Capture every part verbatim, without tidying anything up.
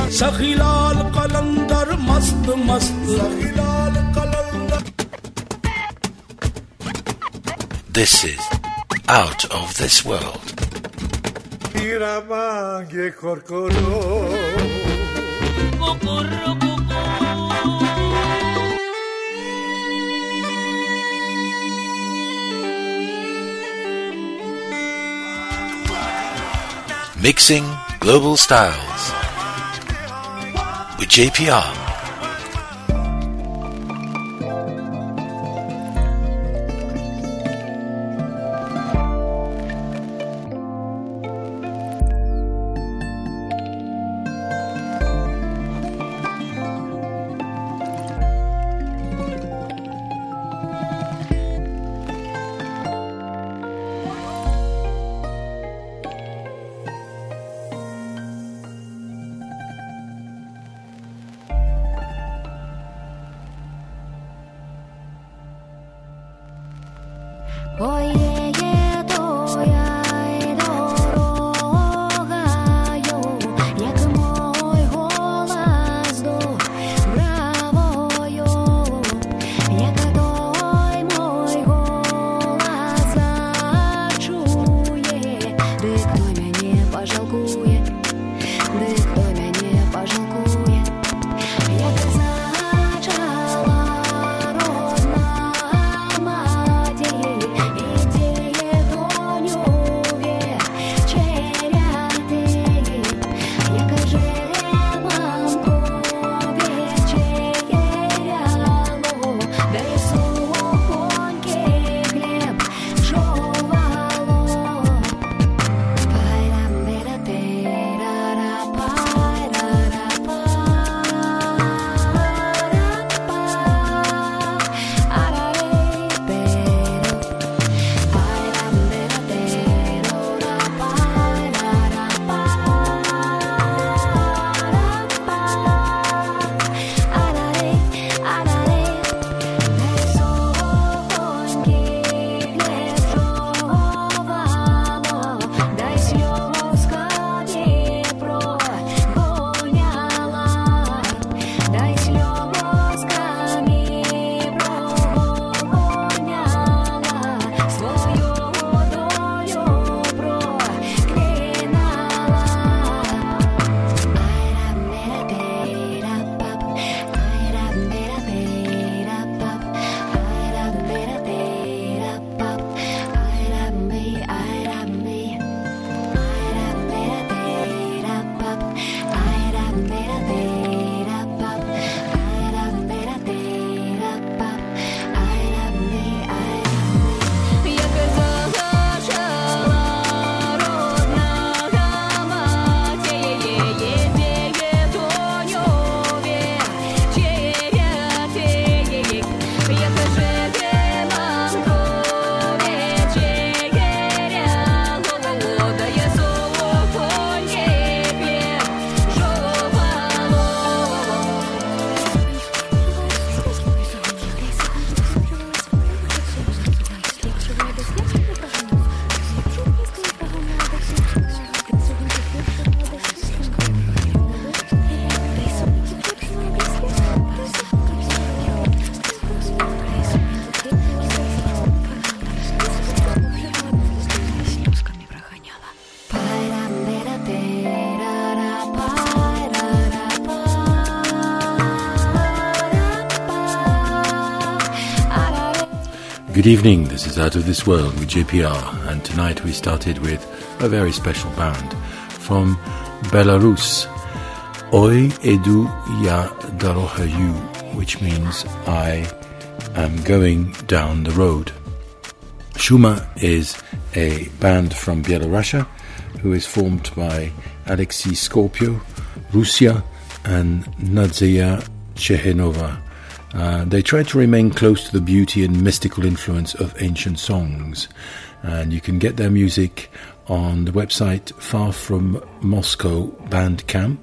सखीलाल कलंदर मस्त मस्त सखीलाल कलंदर. This is Out of This World. Iramange korkoro Kokoro Mixing Global Styles with J P R. Good evening, this is Out of This World with J P R, and tonight we started with a very special band from Belarus, Oi Edu Ya Dorohayu, which means I am going down the road. Shuma is a band from Belarus who is formed by Alexei Scorpio, Rusya and Nadzia Chehenova. Uh, they try to remain close to the beauty and mystical influence of ancient songs, and you can get their music on the website Far From Moscow Bandcamp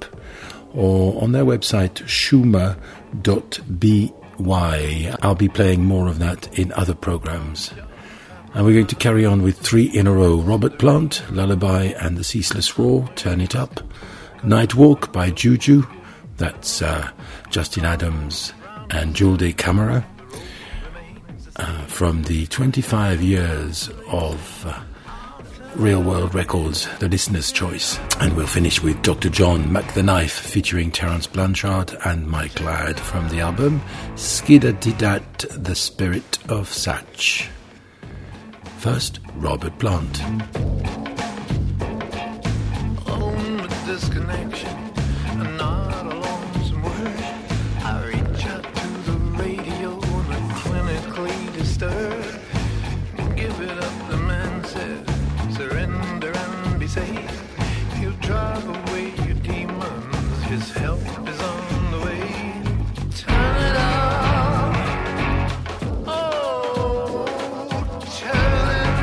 or on their website shuma dot b y. I'll be playing more of that in other programs. And we're going to carry on with three in a row: Robert Plant, Lullaby and the Ceaseless Roar, Turn It Up, Nightwalk by Juju, that's uh, Justin Adams and Julde Camara, uh, from the twenty-five years of uh, Real World Records, the listener's choice. And we'll finish with Doctor John Mac the Knife featuring Terence Blanchard and Mike Ladd from the album Skidadidat, the Spirit of Satch. First, Robert Plant. Own the disconnection, and not a lonesome word. I reach out to the radio and I'm clinically disturbed. Give it up, the man said. Surrender and be safe. He'll drive away your demons. His help is on the way. Turn it off. Oh, turn it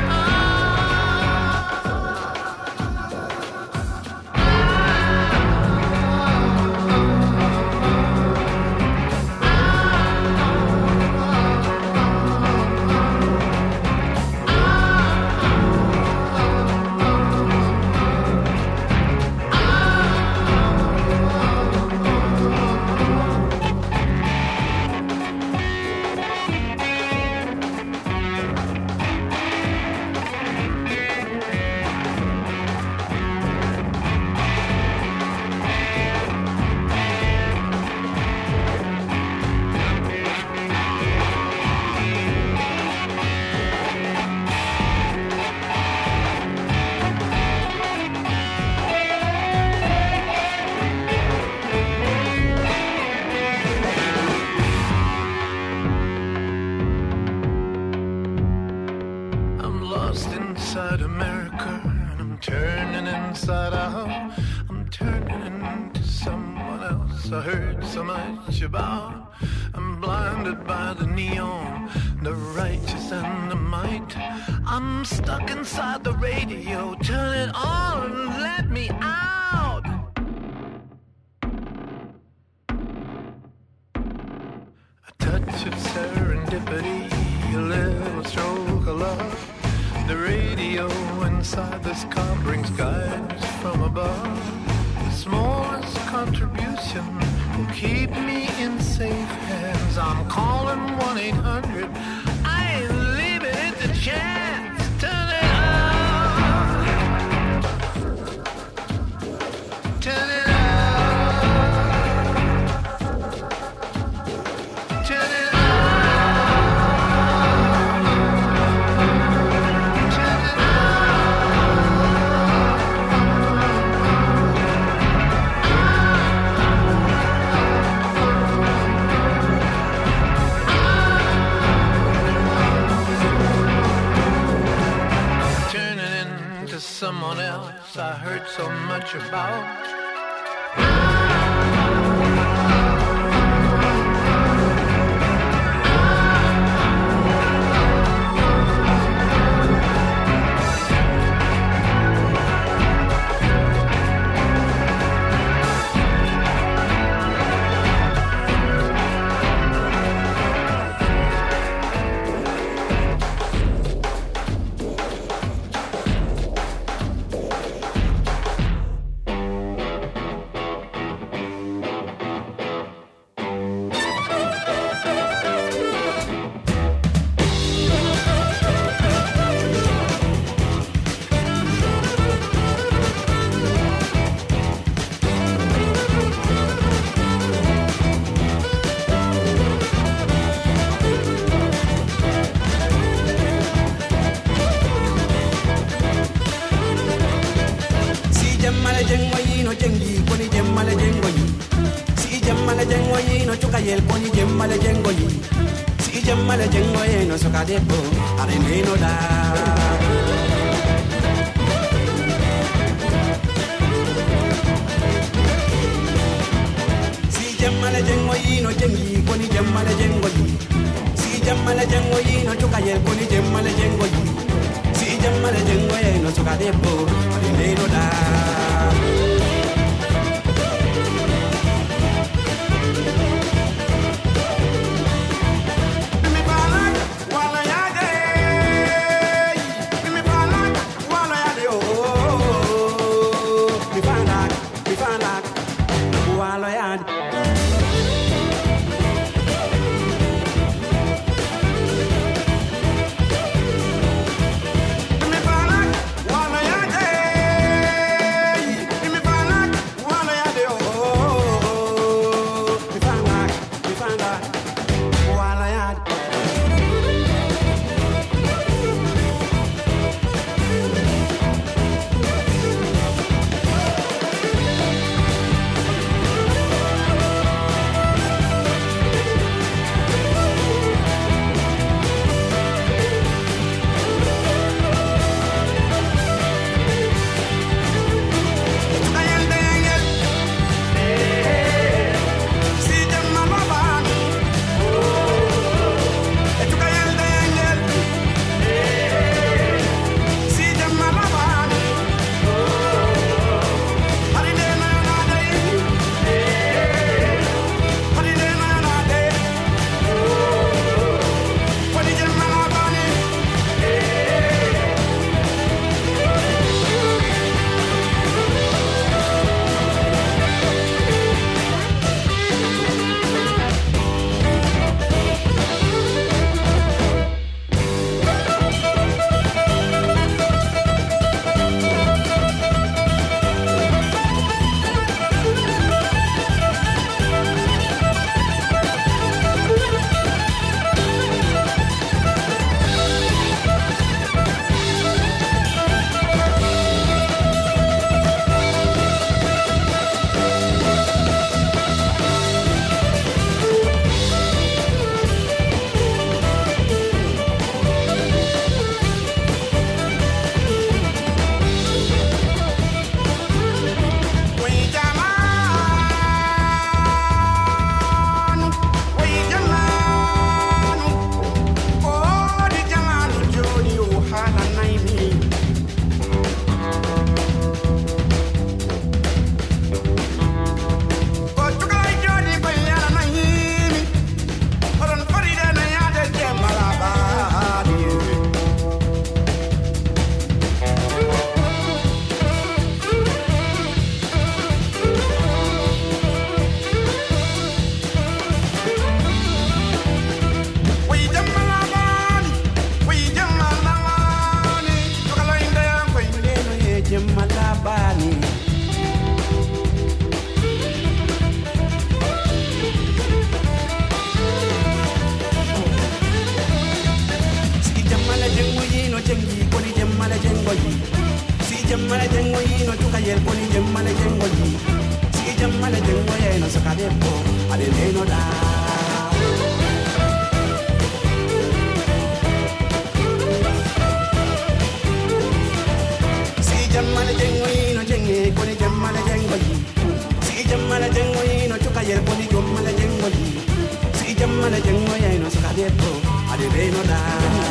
I heard so much about. I'm blinded by the neon, the righteous and the might. I'm stuck inside the radio. Turn it on and let me out. A touch of serendipity, a little stroke of love. The radio inside this car brings guidance from above. The smallest contribution will keep me in safe hands. I'm calling one eight hundred. I ain't leaving it to chance. Turn it on. Turn it on. Turn it on. Someone else I heard so much about. El poni jemmale jengo yi si jemmale jengo ye no soka debbo are neno da si jemmale jengo yi no jengi poni jemmale jengo yi si jemmale jengo yi no soka el poni jemmale jengo yi si jemmale jengo ye no soka debbo are neno da Find out, jammale jengo yi no tuka yel poni jammale jengo yi si jammale jengo ye no sakade po ade le no da si jammale jengo yi no jenge poni jammale jengo yi si jammale jengo yi no tuka yel poni jammale jengo yi si jammale jengo ye no sakade po ade le no da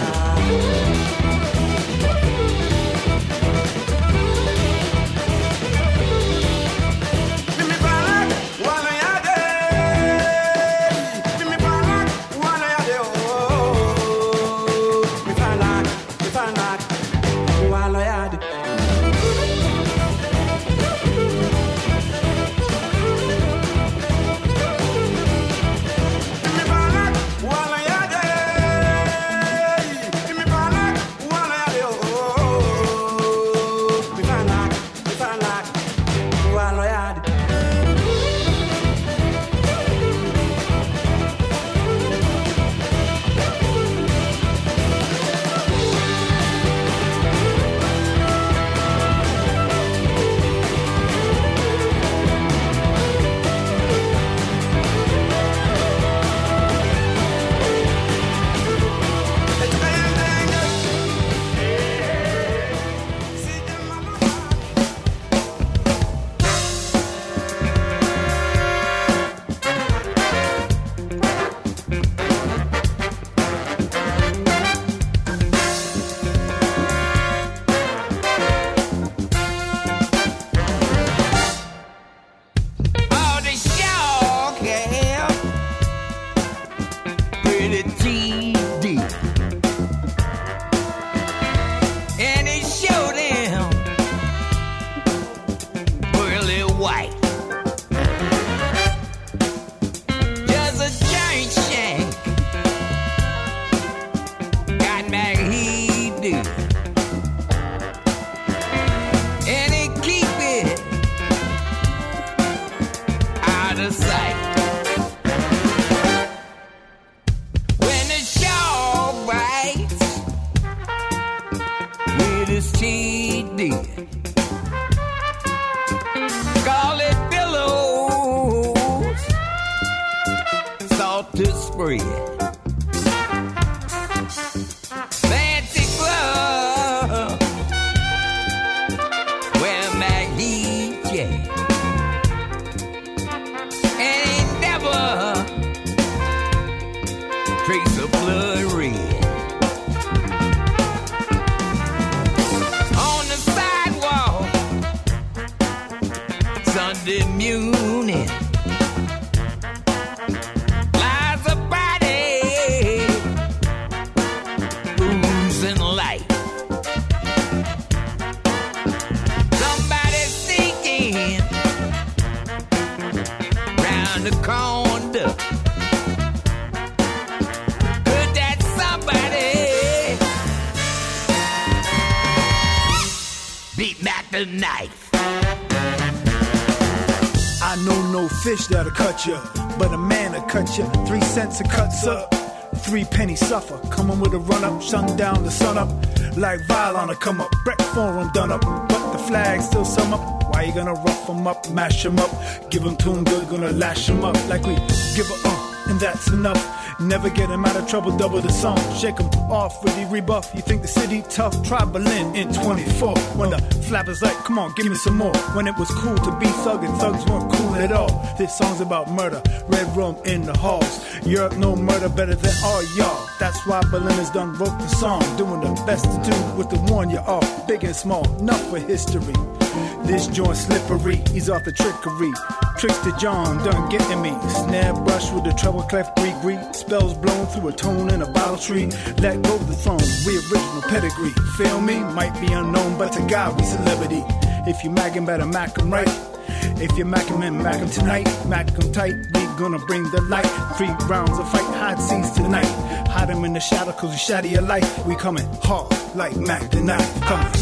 Fish that'll cut you, but a man will cut you. Three cents a cuts up, three pennies suffer. Coming with a run up, sundown the sun up. Like Vile on a come up, Breck Forum done up. But the flag still sum up. Why you gonna rough them up, mash them up? Give them to them good, gonna lash them up. Like we give a uh, and that's enough. Never get him out of trouble, double the song. Shake him off with the rebuff. You think the city tough? Try Berlin in twenty-four. When the flappers like, come on, give me some more. When it was cool to be thug and thugs weren't cool at all. This song's about murder, red room in the halls. Europe know murder better than all y'all. That's why Berlin has done wrote the song. Doing the best to do with the one you're off. Big and small, enough for history. This joint slippery, he's off the trickery. Trickster John done getting me. Snare brush with the treble clef gree gree. Spells blown through a tone in a bottle tree. Let go of the throne, we original pedigree. Feel me? Might be unknown, but to God we celebrity. If you magging, better mack 'em right. If you're macking, man, mack 'em tonight. Mack 'em tight, we gonna bring the light. Three rounds of fight, hide scenes tonight. Hide 'em in the shadow, cause we shatter your life. We coming hard like Mac the Knife. Coming.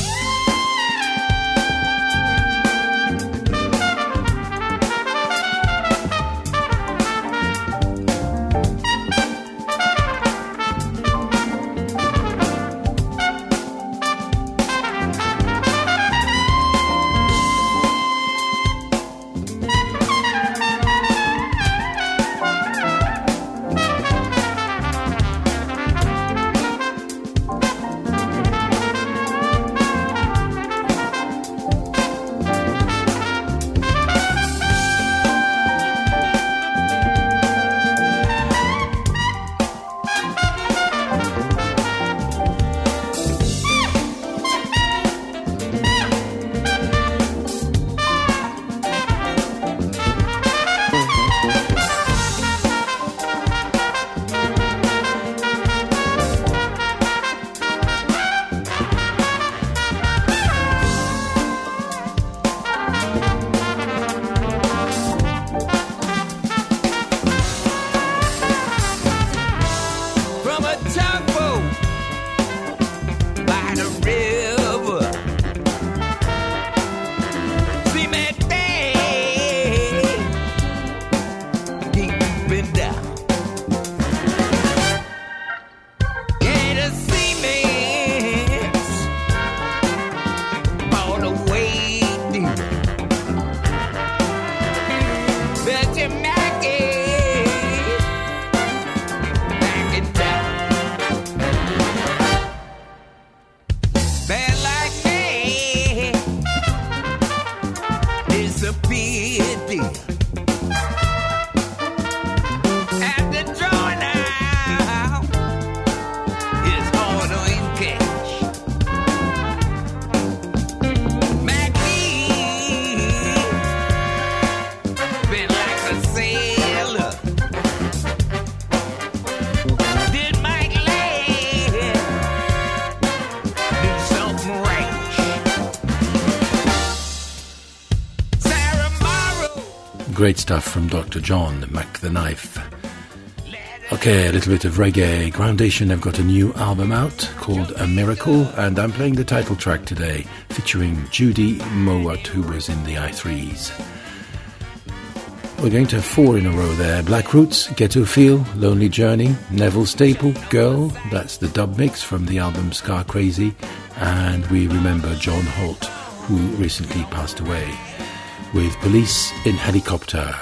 great stuff from Doctor John, Mac the Knife. Okay, a little bit of reggae. Groundation have got a new album out called A Miracle, and I'm playing the title track today, featuring Judy Mowat, who was in the I threes. We're going to have four in a row there. Black Roots, Ghetto Feel, Lonely Journey, Neville Staple, Girl, that's the dub mix from the album Scar Crazy, and we remember John Holt, who recently passed away, with Police in Helicopter.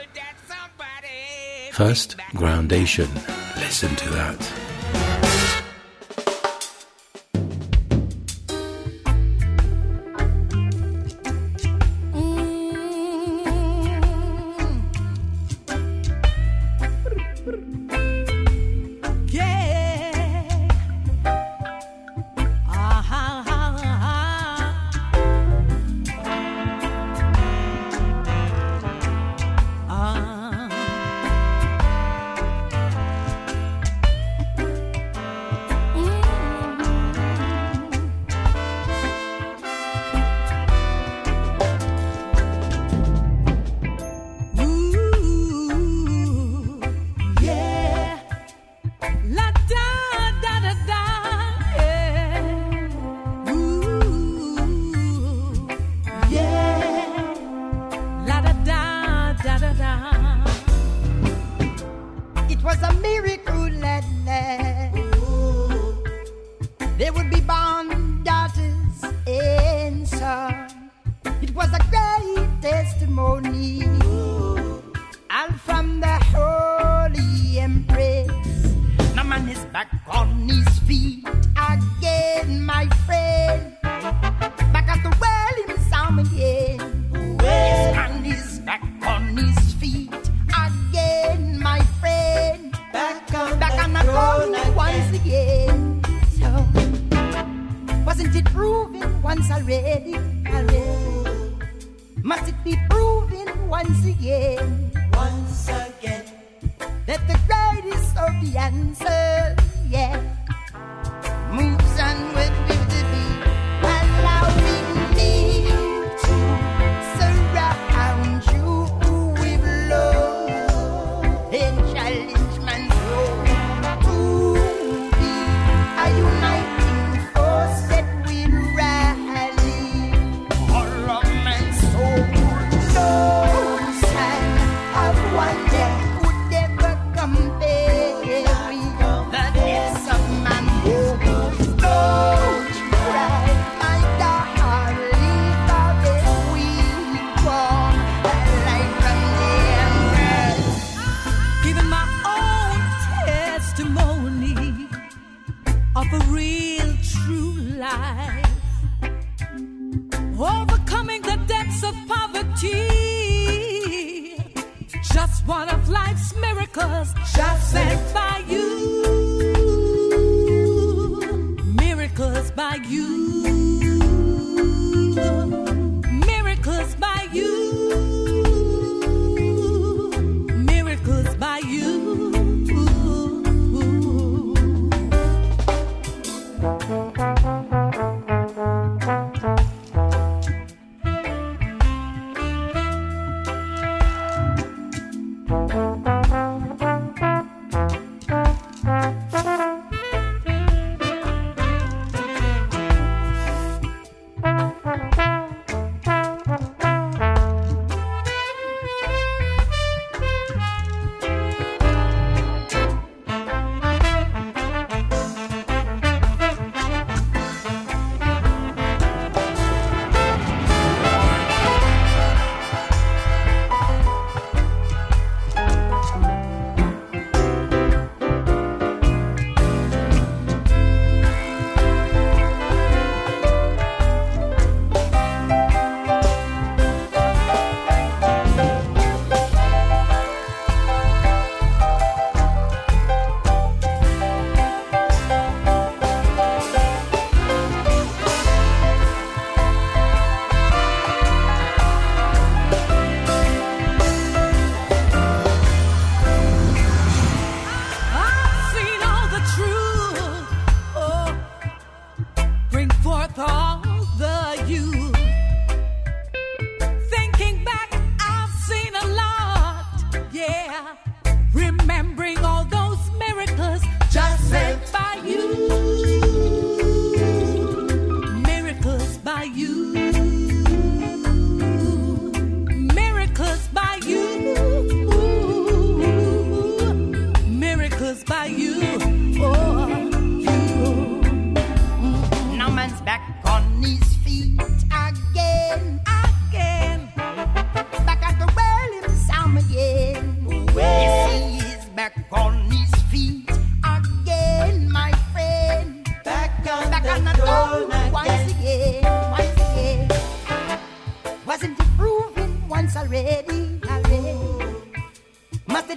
First, Groundation. Listen to that.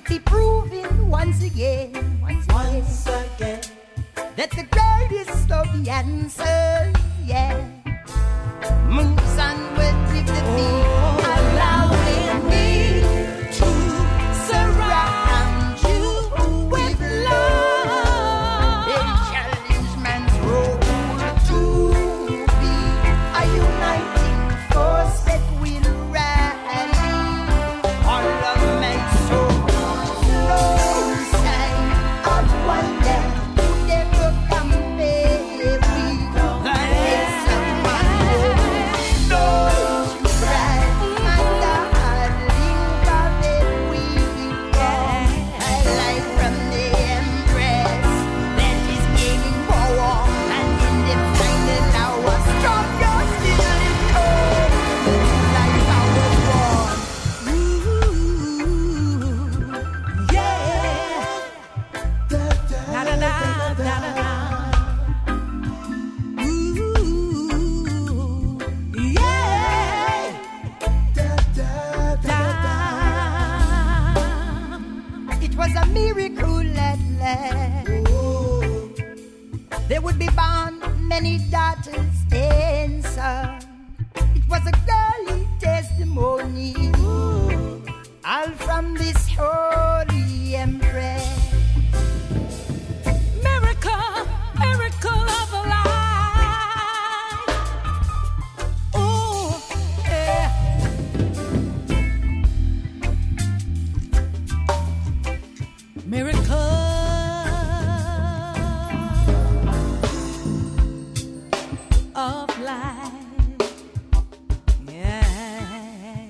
be proving once again, once again, once again, that the greatest of the answers, yeah, moves onward with the beat, allowing me to surround you with love. They challenge man's role to be a uniting force that will rally all of man's soul. No sign of wonder could ever compare with the grace of my Lord. Those who cry, my darling, for their weekend, I like from the embrace that is gaining power, and in the final hour, stronger still it comes, like I was born. Ooh, yeah. Da da da da da da. Ooh, yeah. Da da da da. It was a miracle at last. There would be born many daughters and sons. It was a girly testimony, all from this holy empress. Miracle, miracle of a life. Oh, yeah. Miracle of life. Yeah.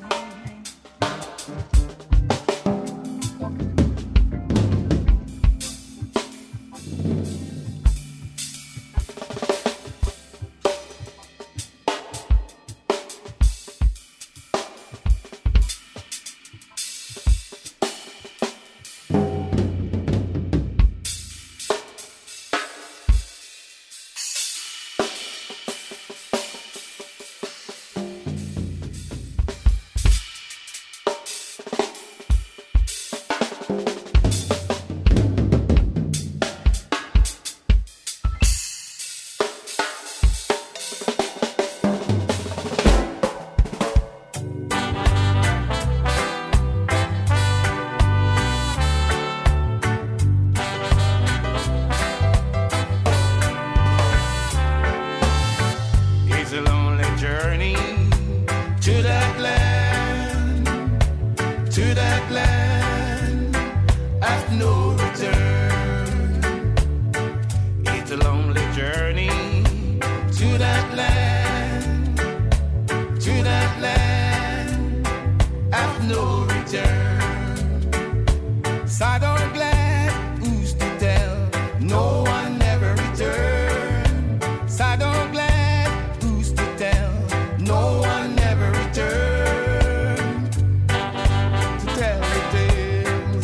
It's a lonely journey to that land, to that land of no return. It's a lonely journey to that land, to that land of no return. Sad or glad, who's to tell? No one ever returned. Sad or glad, no one ever returned to tell the tale.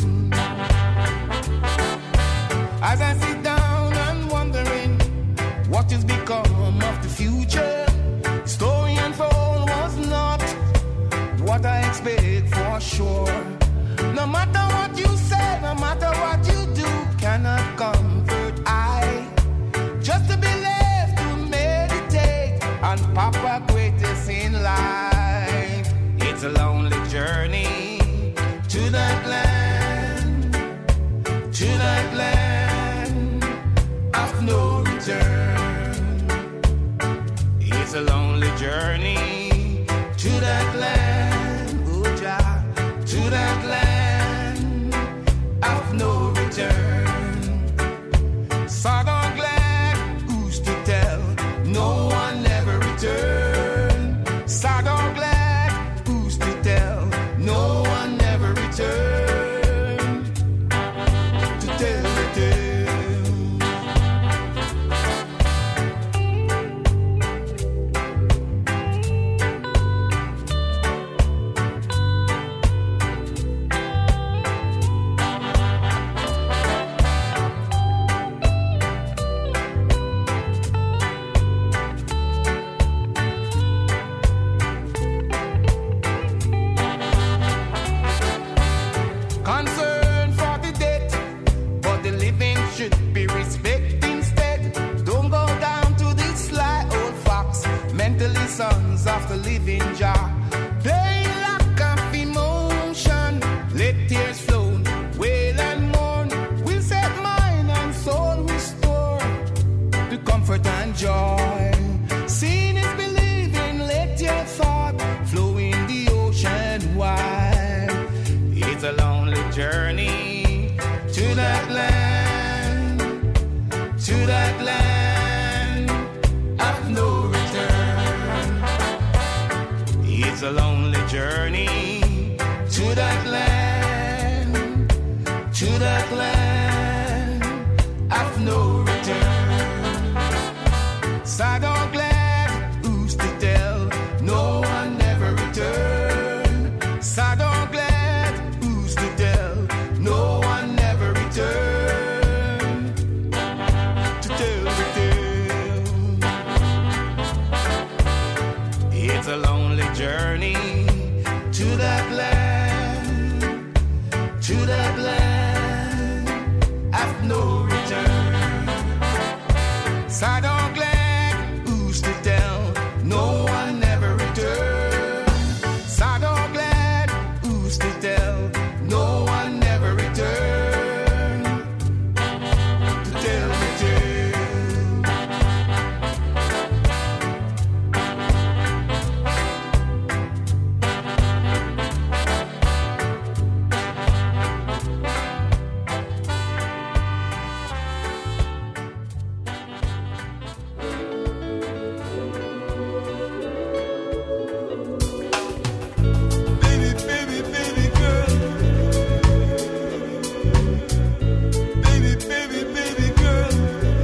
As I sit down and wondering what has become of the future, story unfold was not what I expect for sure. No matter what you say, no matter what you do, cannot comfort I. Just to be left to meditate on Papa greatest in life. It's a lonely journey to that land, to that land of no return. It's a lonely journey to that land, oh Jah, to that land of no return. Sad or glad, who's to tell? No one ever returned. Sad or glad, who's to tell? No one ever returned to tell the tale. sons of the living Jah. They lack of emotion, let tears flow, wail and mourn. We'll set mind and soul restore to comfort and joy. Seeing is believing, let your thought flow in the ocean wide. It's a lonely journey to that land, to that land of no return. It's a lonely journey to that land, to that land of no return. Sad or glad, who's to tell? No one never returned. Sad or glad, who's to tell? No one never returned to tell the tale. It's a lonely journey to that land, to that land of no return. Sad or glad, who's to tell? No one never returned. Sad or glad, who's to tell? No one never returned to tell the tale. Baby, baby, baby girl. Baby, baby, baby girl.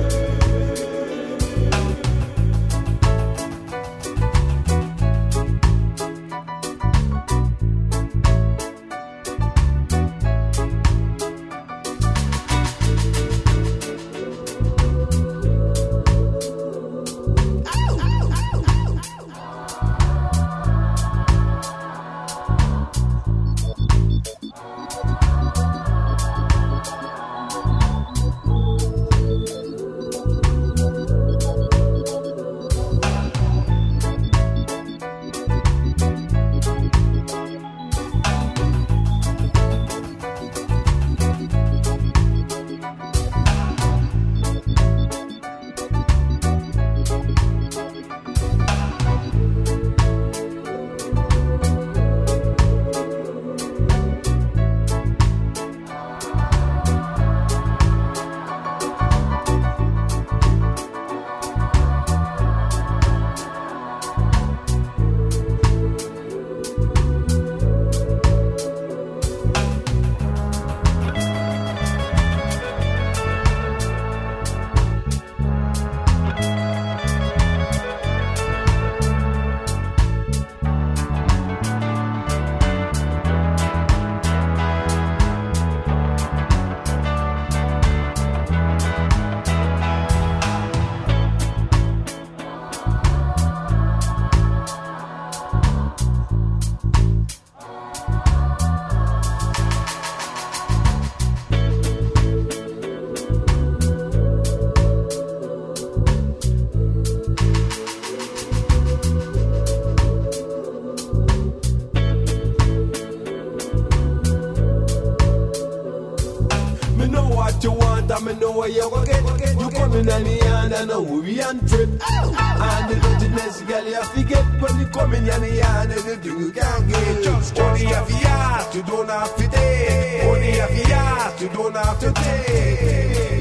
Me know what you want and me know what you go get. You come in on the hand and now we on trip. And the dirtiness, girl, you forget when you come in on the hand, everything you can get. Just only have you ask, you don't have to take. Only have you ask, you don't have to take.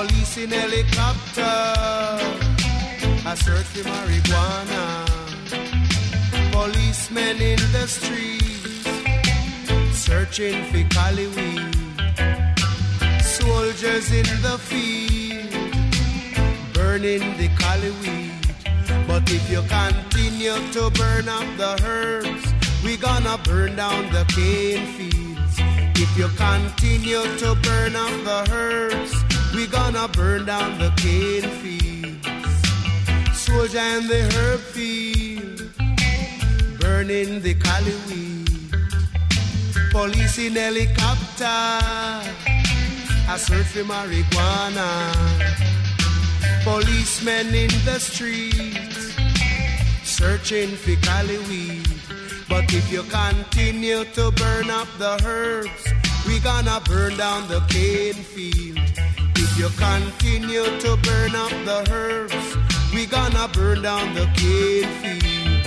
Police in helicopter, a search for marijuana. Policemen in the streets, searching for cali weed. Soldiers in the field, burning the cali weed. But if you continue to burn up the herbs, we gonna burn down the cane fields. If you continue to burn up the herbs, we gonna burn down the cane fields. Soldier in the herb field, burning the cali weed. Police in helicopter, a search for marijuana. Policemen in the streets, searching for cali weed. But if you continue to burn up the herbs, we gonna burn down the cane field. If you continue to burn up the herbs, we gonna burn down the cane field.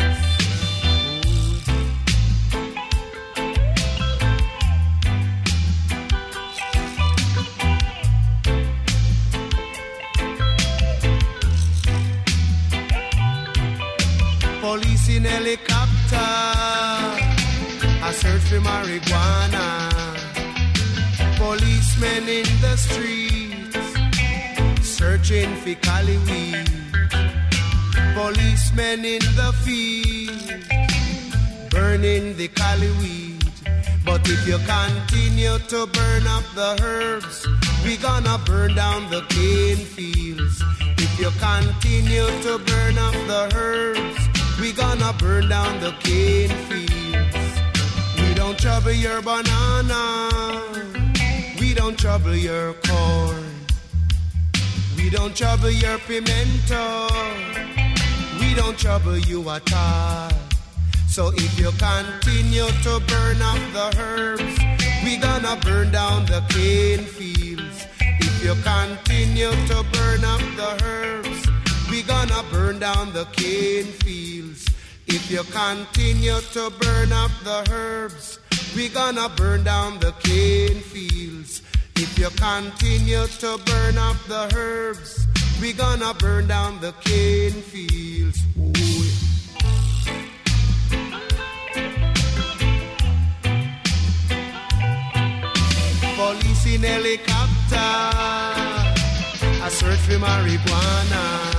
Police in helicopter, a search for marijuana. Policemen in the streets, searching for cali weed. Policemen in the field, burning the cali weed. But if you continue to burn up the herbs, we gonna burn down the cane fields. If you continue to burn up the herbs, we gonna burn down the cane fields. We don't trouble your banana, we don't trouble your corn. We don't trouble your pimento, we don't trouble you at all. So if you continue to burn up the herbs, we gonna burn down the cane fields. If you continue to burn up the herbs, we gonna burn down the cane fields. If you continue to burn up the herbs, we gonna burn down the cane fields. If you continue to burn up the herbs, we gonna burn down the cane fields. Ooh, yeah. Police in helicopter, a search for marijuana.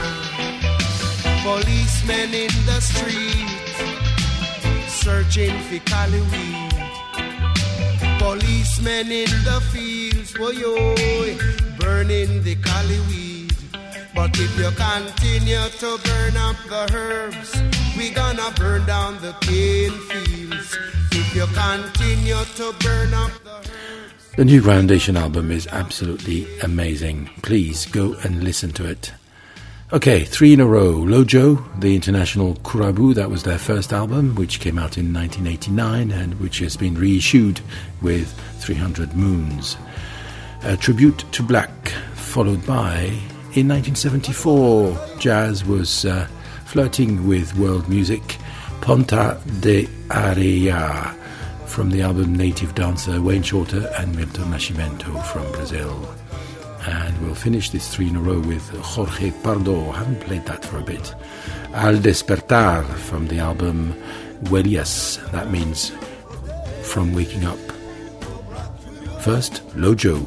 Policemen in the streets, searching for cali weed. Policemen in the fields, oh yo, burning the cali weed. But if you continue to burn up the herbs, we gonna burn down the cane fields. If you continue to burn up the herbs. The new Groundation album is absolutely amazing. Please go and listen to it. Okay, three in a row. Lojo, the international Kurabu, that was their first album, which came out in nineteen eighty-nine and which has been reissued with three hundred Moons. A tribute to Black, followed by, in nineteen seventy-four, jazz was uh, flirting with world music, Ponta de Areia, from the album Native Dancer, Wayne Shorter and Milton Nascimento from Brazil. And we'll finish this three in a row with Jorge Pardo. I haven't played that for a bit. Al Despertar from the album Huellas. That means from waking up. First, Lojo.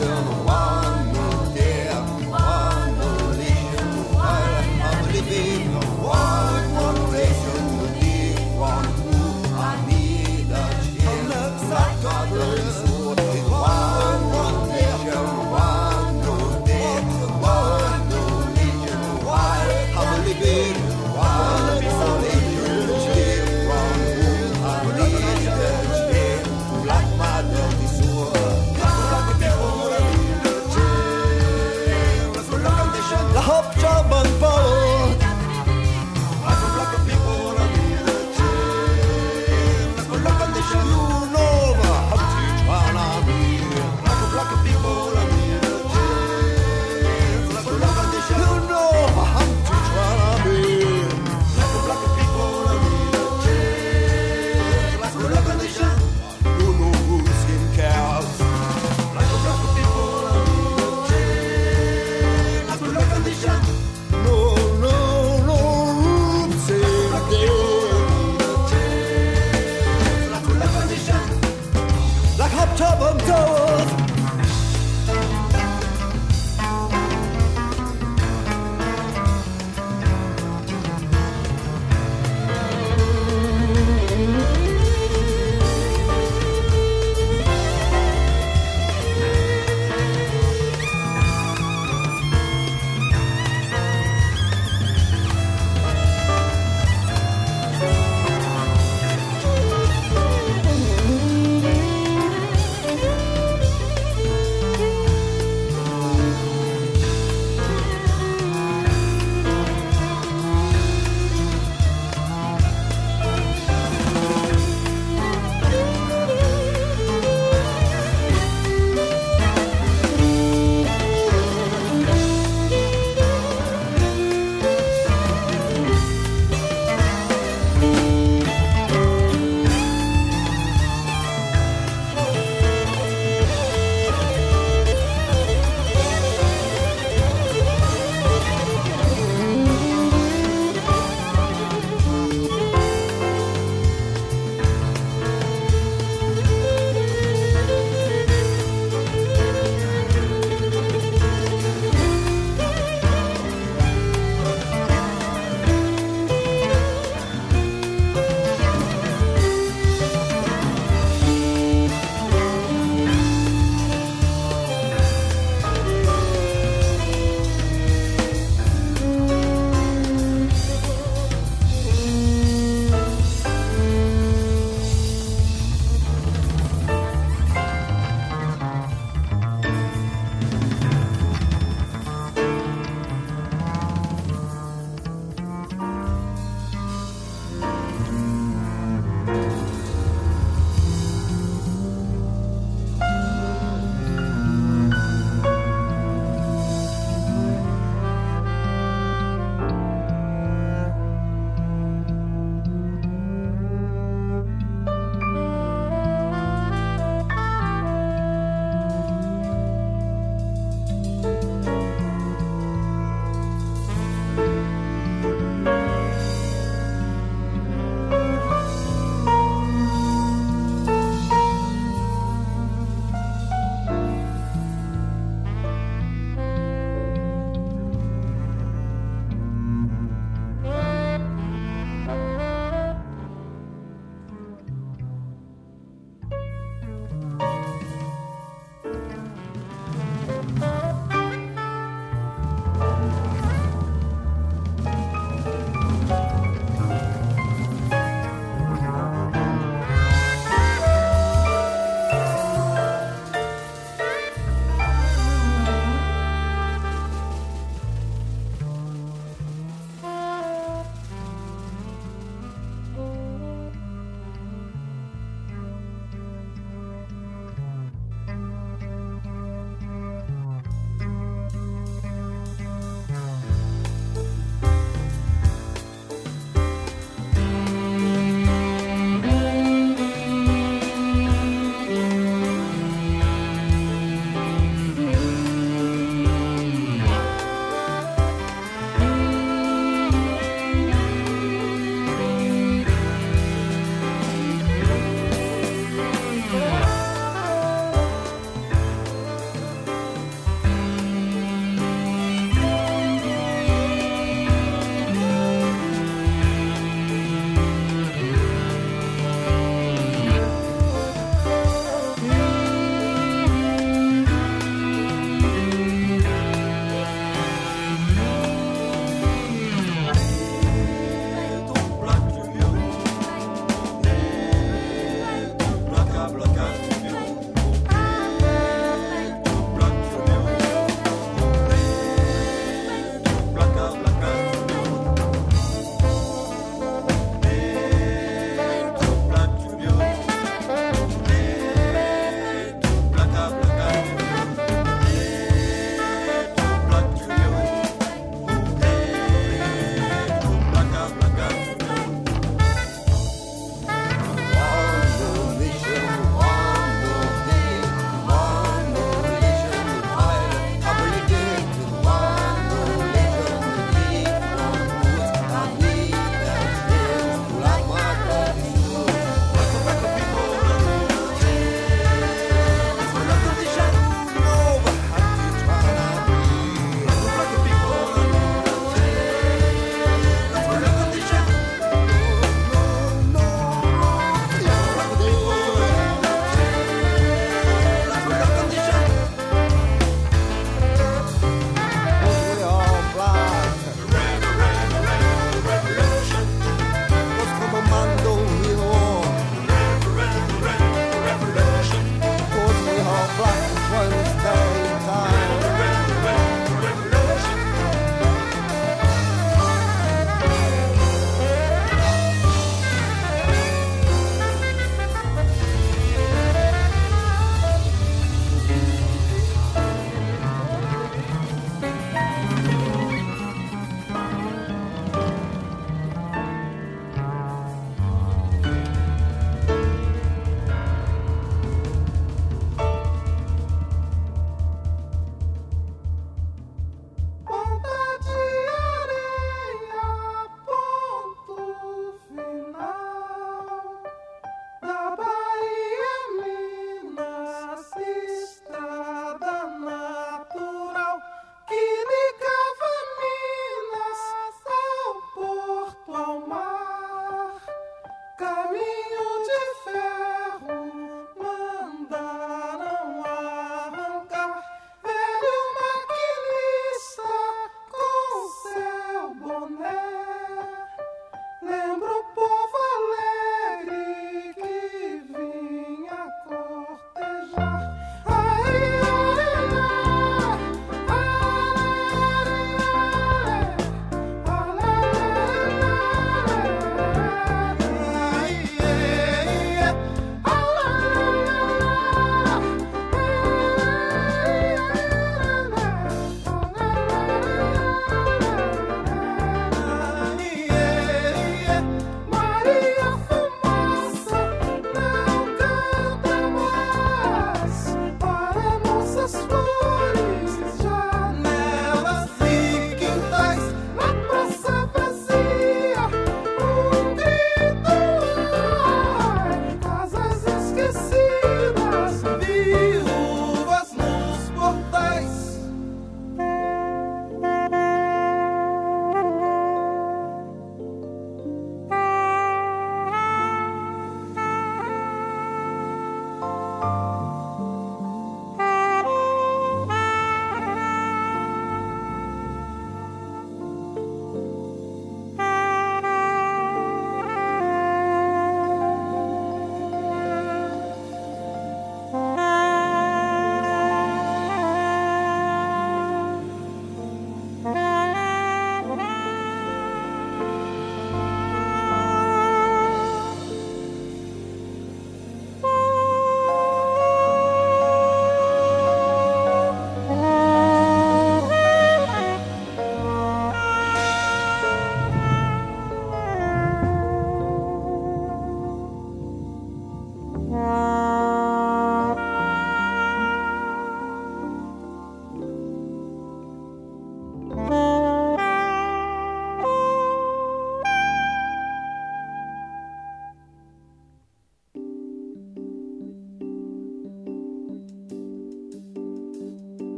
Living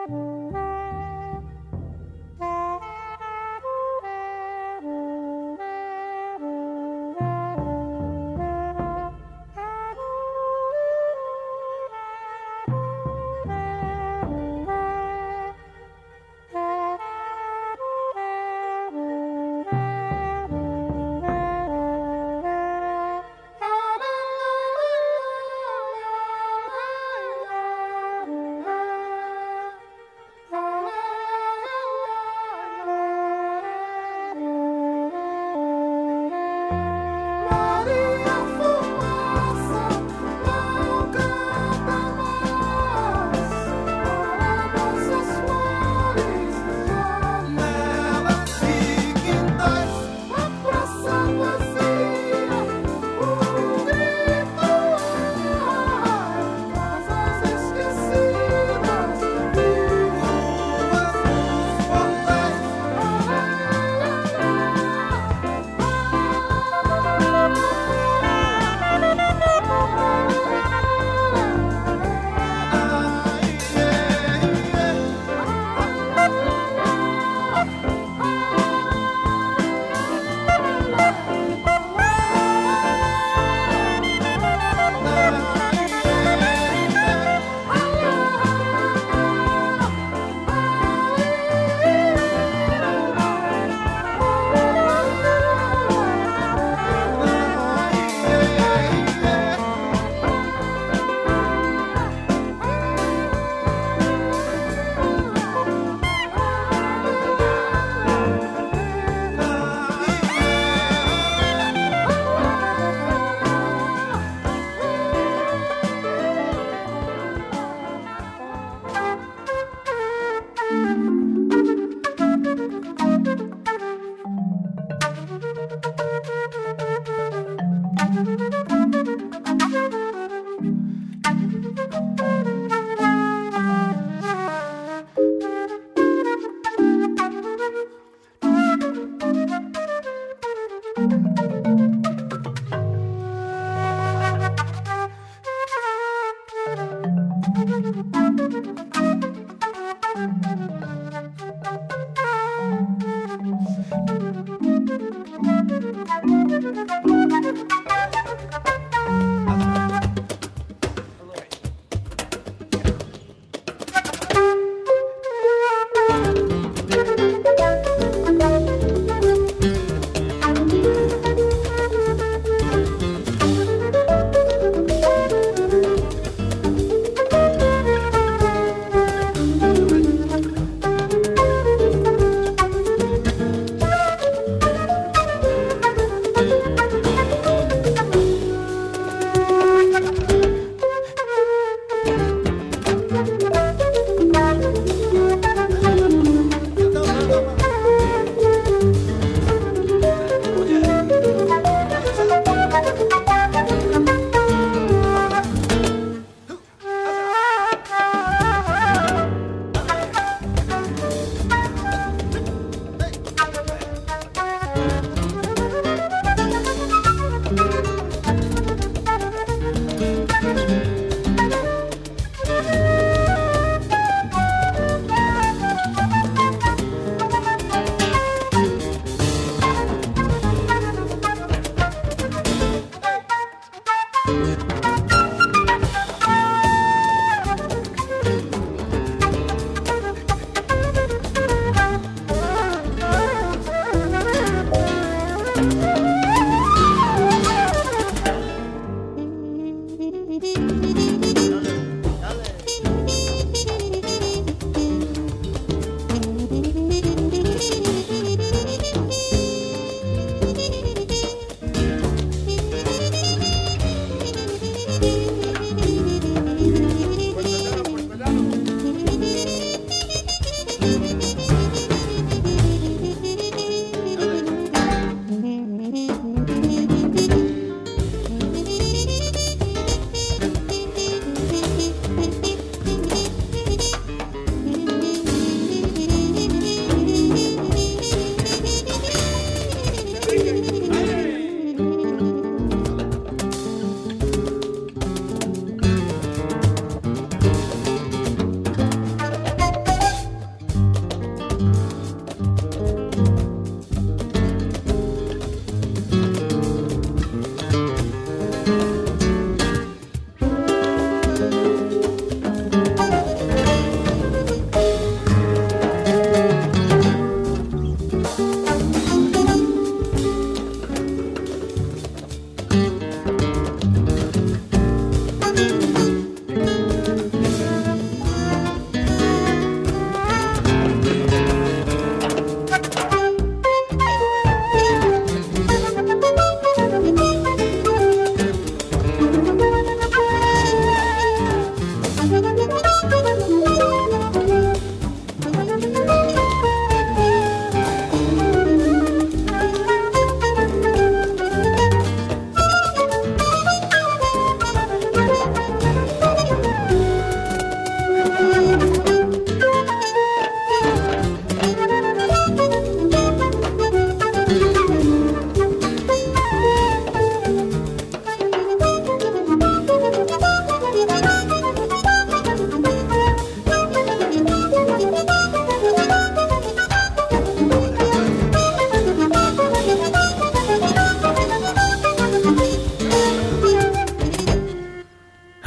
Ah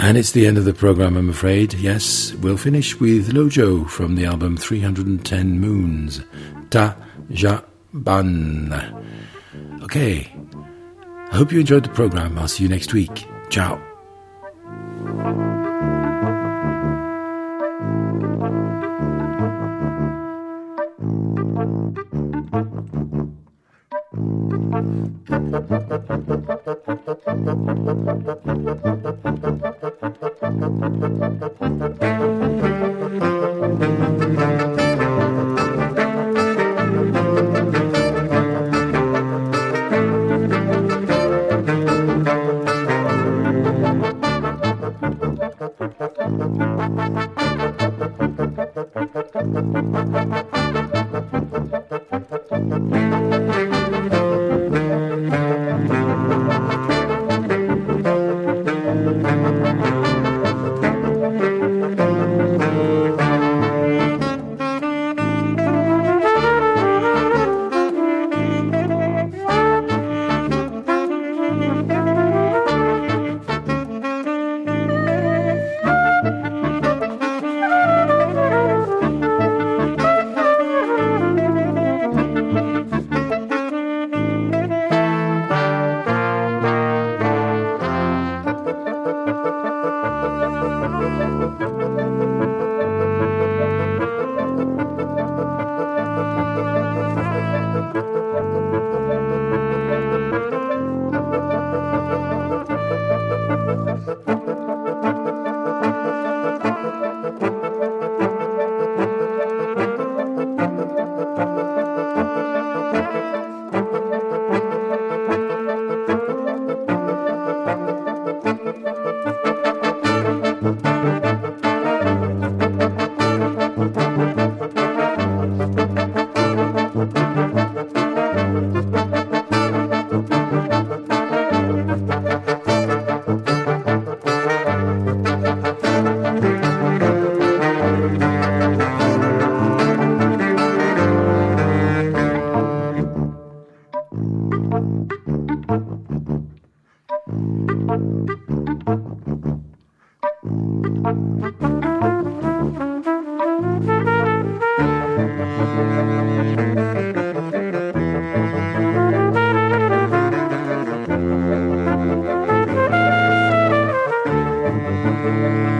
And it's the end of the program, I'm afraid. Yes, we'll finish with Lojo from the album three hundred ten Moons, Ta Ja Ban. Okay, I hope you enjoyed the program. I'll see you next week. Ciao. Thank you.